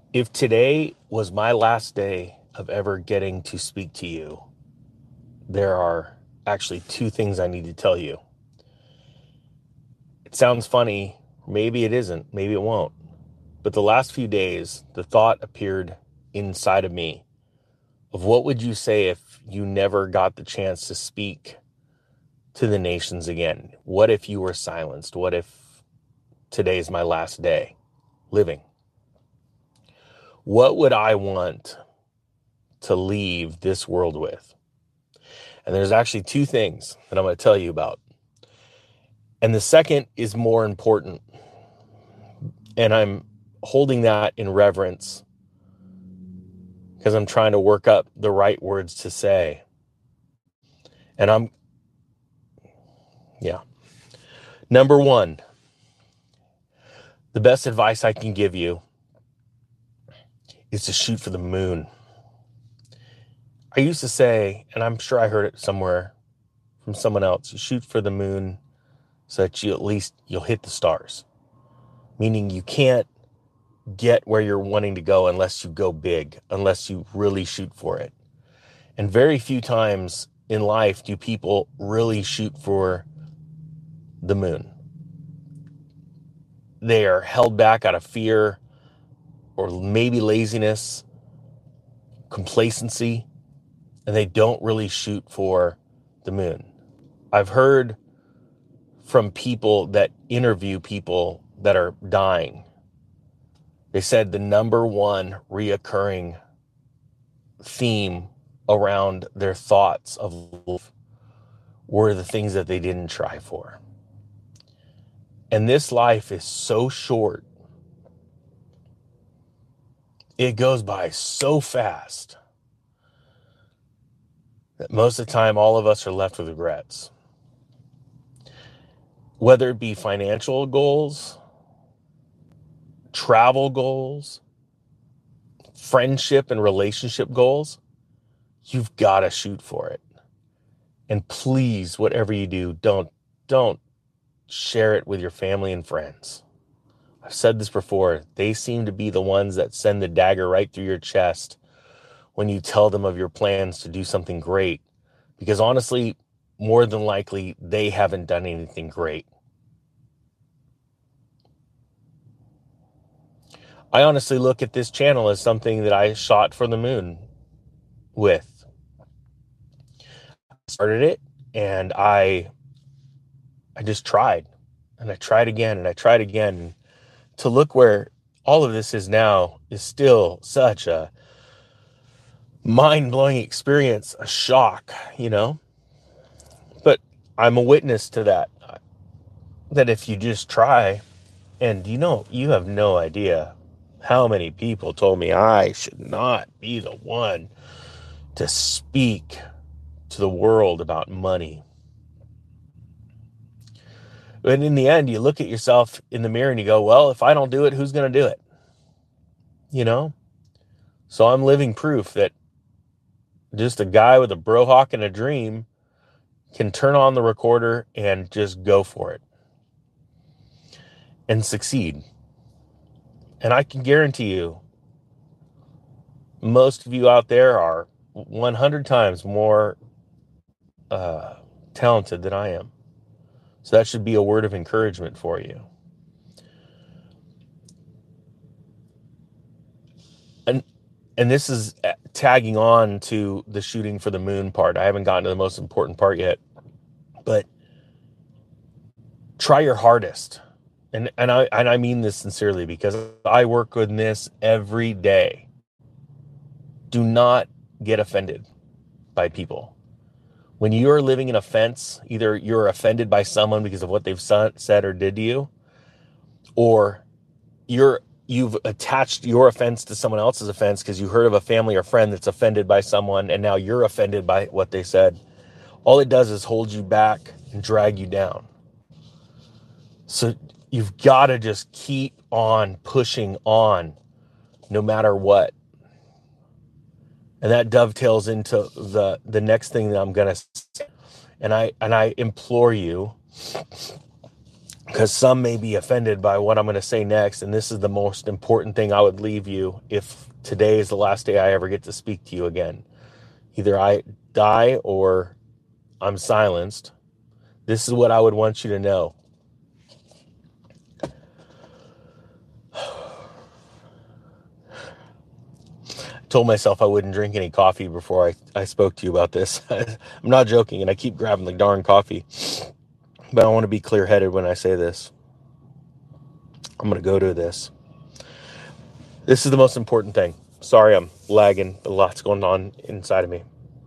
If today was my last day of ever getting to speak to you, there are actually two things I need to tell you. It sounds funny. Maybe it isn't. Maybe it won't. But the last few days, the thought appeared inside of me of what would you say if you never got the chance to speak to the nations again? What if you were silenced? What if today's my last day living? What would I want to leave this world with? And there's actually two things that I'm going to tell you about. And the second is more important. And I'm holding that in reverence because I'm trying to work up the right words to say. And yeah. Number one, the best advice I can give you is to shoot for the moon. I used to say, and I'm sure I heard it somewhere from someone else, you shoot for the moon so that you'll hit the stars. Meaning you can't get where you're wanting to go unless you go big, unless you really shoot for it. And very few times in life do people really shoot for the moon. They are held back out of fear or maybe laziness, complacency, and they don't really shoot for the moon. I've heard from people that interview people that are dying. They said the number one reoccurring theme around their thoughts of life were the things that they didn't try for. And this life is so short. It goes by so fast that most of the time all of us are left with regrets. Whether it be financial goals, travel goals, friendship and relationship goals, you've got to shoot for it. And please, whatever you do, don't share it with your family and friends. I've said this before. They seem to be the ones that send the dagger right through your chest when you tell them of your plans to do something great. Because honestly, more than likely, they haven't done anything great. I honestly look at this channel as something that I shot for the moon with. I started it and I just tried. And I tried again and I tried again. To look where all of this is now is still such a mind-blowing experience, a shock, But I'm a witness to that if you just try, and you have no idea how many people told me I should not be the one to speak to the world about money. But in the end, you look at yourself in the mirror and you go, well, if I don't do it, who's going to do it? So I'm living proof that just a guy with a brohawk and a dream can turn on the recorder and just go for it and succeed. And I can guarantee you, most of you out there are 100 times more talented than I am. So that should be a word of encouragement for you. And this is tagging on to the shooting for the moon part. I haven't gotten to the most important part yet, but try your hardest. And I mean this sincerely because I work with this every day. Do not get offended by people. When you are living in offense, either you're offended by someone because of what they've said or did to you, or you've attached your offense to someone else's offense because you heard of a family or friend that's offended by someone and now you're offended by what they said. All it does is hold you back and drag you down. So you've got to just keep on pushing on no matter what. And that dovetails into the next thing that I'm going to say. And I implore you because some may be offended by what I'm going to say next. And this is the most important thing I would leave you if today is the last day I ever get to speak to you again. Either I die or I'm silenced. This is what I would want you to know. I told myself I wouldn't drink any coffee before I spoke to you about this. I'm not joking, and I keep grabbing the darn coffee. But I want to be clear-headed when I say this. I'm going to go to this. This is the most important thing. Sorry, I'm lagging. A lot's going on inside of me.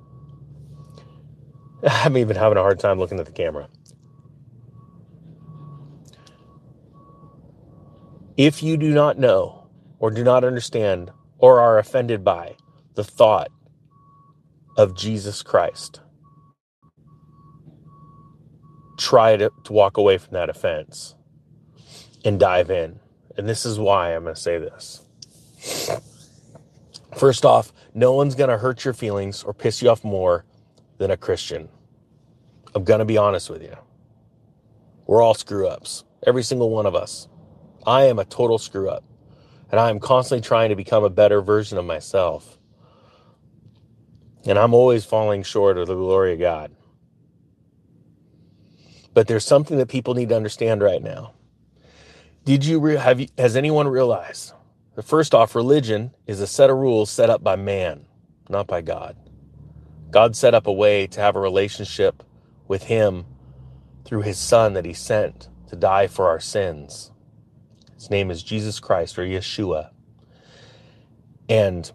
I'm even having a hard time looking at the camera. If you do not know or do not understand or are offended by the thought of Jesus Christ, try to walk away from that offense and dive in. And this is why I'm going to say this. First off, no one's going to hurt your feelings or piss you off more than a Christian. I'm going to be honest with you. We're all screw-ups. Every single one of us. I am a total screw-up. And I am constantly trying to become a better version of myself. And I'm always falling short of the glory of God. But there's something that people need to understand right now. Has anyone realized that first off, religion is a set of rules set up by man, not by God. God set up a way to have a relationship with him through his son that he sent to die for our sins. His name is Jesus Christ, or Yeshua. And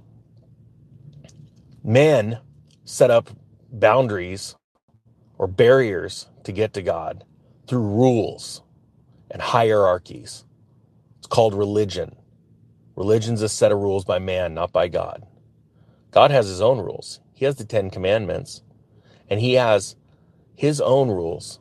man set up boundaries or barriers to get to God through rules and hierarchies. It's called religion. Religion's a set of rules by man, not by God. God has his own rules. He has the 10 Commandments, and he has his own rules.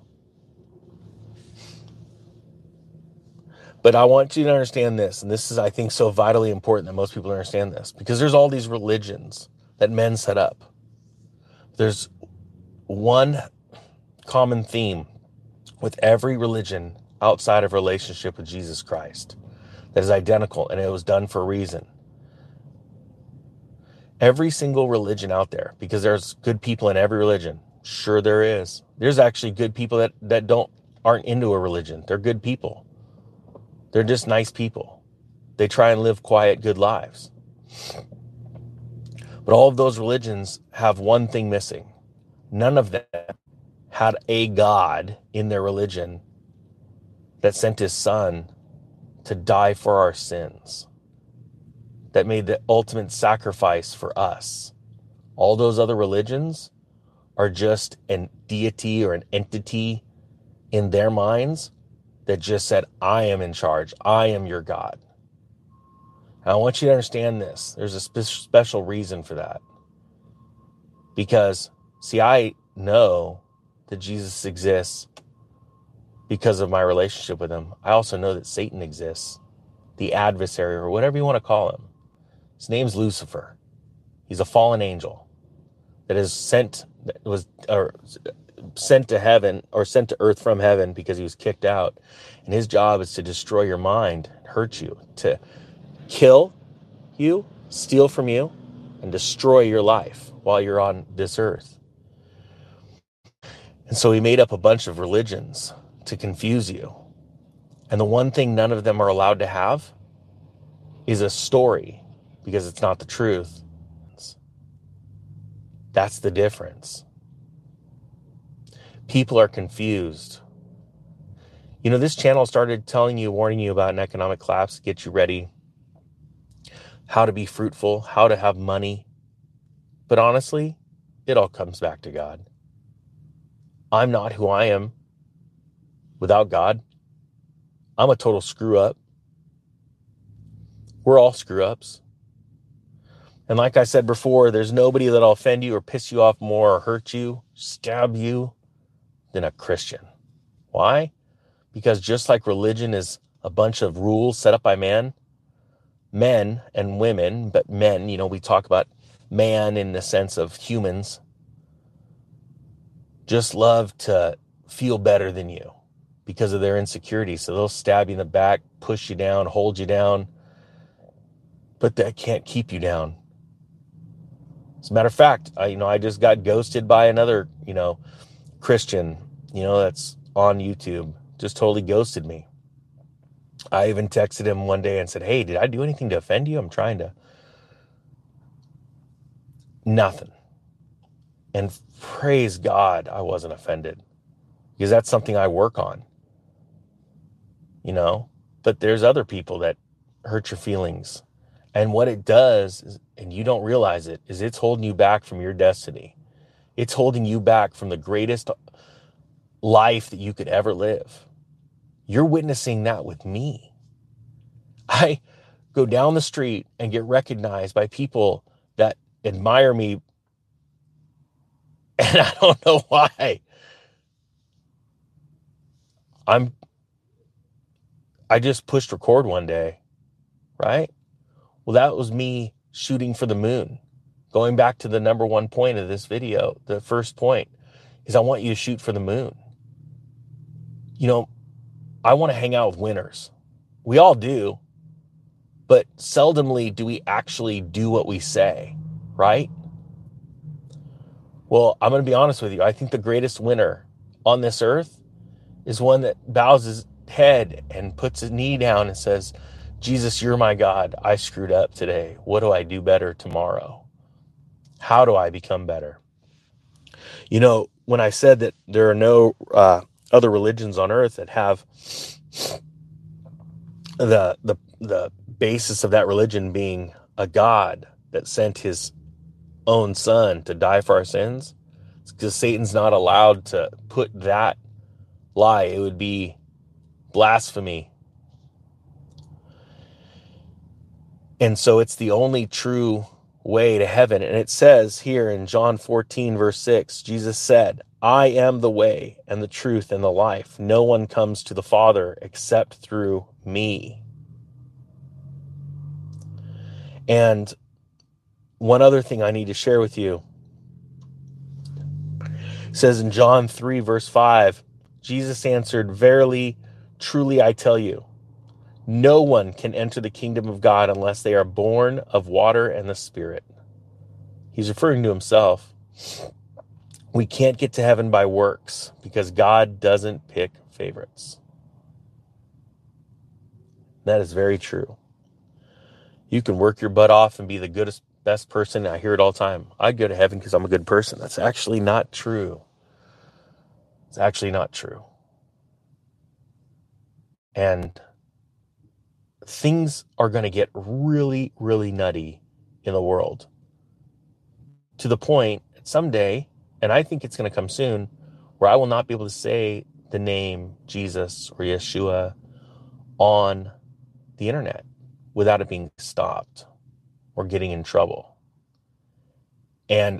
But I want you to understand this, and this is, I think, so vitally important that most people understand this, because there's all these religions that men set up. There's one common theme with every religion outside of relationship with Jesus Christ that is identical, and it was done for a reason. Every single religion out there, because there's good people in every religion. Sure there is. There's actually good people that aren't into a religion. They're good people. They're just nice people. They try and live quiet, good lives. But all of those religions have one thing missing. None of them had a God in their religion that sent his son to die for our sins, that made the ultimate sacrifice for us. All those other religions are just a deity or an entity in their minds that just said, I am in charge. I am your God. And I want you to understand this. There's a special reason for that. Because, see, I know that Jesus exists because of my relationship with him. I also know that Satan exists, the adversary, or whatever you want to call him. His name's Lucifer. He's a fallen angel that is sent to heaven, or sent to earth from heaven, because he was kicked out. And his job is to destroy your mind, hurt you, to kill you, steal from you, and destroy your life while you're on this earth. And so he made up a bunch of religions to confuse you. And the one thing none of them are allowed to have is a story, because it's not the truth. That's the difference. People are confused. You know, this channel started warning you about an economic collapse to get you ready, how to be fruitful, how to have money. But honestly, it all comes back to God. I'm not who I am without God. I'm a total screw up. We're all screw ups. And like I said before, there's nobody that'll offend you or piss you off more or hurt you, stab you, than a Christian. Why? Because just like religion is a bunch of rules set up by man, men and women, but men, we talk about man in the sense of humans, just love to feel better than you. because of their insecurity. So they'll stab you in the back, push you down, hold you down, but that can't keep you down. As a matter of fact, I just got ghosted by another, Christian, that's on YouTube, just totally ghosted me. I even texted him one day and said, hey, did I do anything to offend you? I'm trying to. Nothing. And praise God, I wasn't offended, because that's something I work on, but there's other people that hurt your feelings. And what it does is, and you don't realize it, is it's holding you back from your destiny. It's holding you back from the greatest life that you could ever live. You're witnessing that with me. I go down the street and get recognized by people that admire me, and I don't know why. I just pushed record one day, right? Well, that was me shooting for the moon. Going back to the number one point of this video, the first point is I want you to shoot for the moon. I want to hang out with winners. We all do, but seldomly do we actually do what we say, right? Well, I'm going to be honest with you. I think the greatest winner on this earth is one that bows his head and puts his knee down and says, Jesus, you're my God. I screwed up today. What do I do better tomorrow? How do I become better? When I said that there are no other religions on earth that have the basis of that religion being a God that sent his own son to die for our sins, it's because Satan's not allowed to put that lie. It would be blasphemy. And so it's the only true way to heaven. And it says here in John 14, verse 6, Jesus said, I am the way and the truth and the life. No one comes to the Father except through me. And one other thing I need to share with you. It says in John 3, verse 5, Jesus answered, verily, truly, I tell you, no one can enter the kingdom of God unless they are born of water and the Spirit. He's referring to himself. We can't get to heaven by works because God doesn't pick favorites. That is very true. You can work your butt off and be the goodest, best person. I hear it all the time. I go to heaven because I'm a good person. That's actually not true. It's actually not true. And things are going to get really, really nutty in the world, to the point someday, and I think it's going to come soon, where I will not be able to say the name Jesus or Yeshua on the internet without it being stopped or getting in trouble. And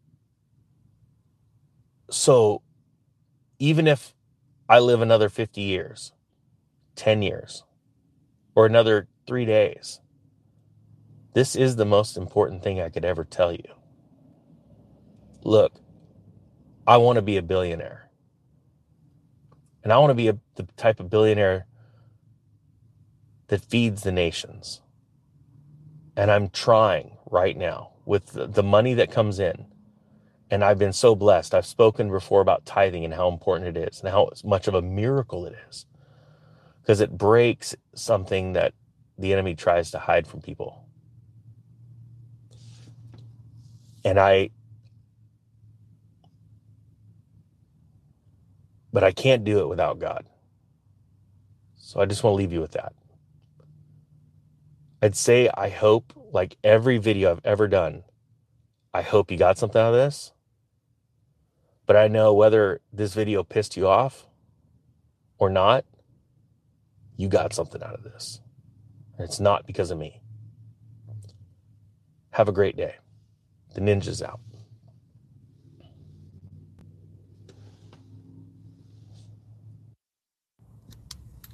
so even if I live another 50 years, 10 years, or another 3 days, this is the most important thing I could ever tell you. Look, I want to be a billionaire. And I want to be the type of billionaire that feeds the nations. And I'm trying right now with the money that comes in. And I've been so blessed. I've spoken before about tithing and how important it is and how much of a miracle it is, because it breaks something that the enemy tries to hide from people. But I can't do it without God. So I just want to leave you with that. I'd say, I hope, like every video I've ever done, I hope you got something out of this. But I know whether this video pissed you off or not, you got something out of this. And it's not because of me. Have a great day. The Ninja's out.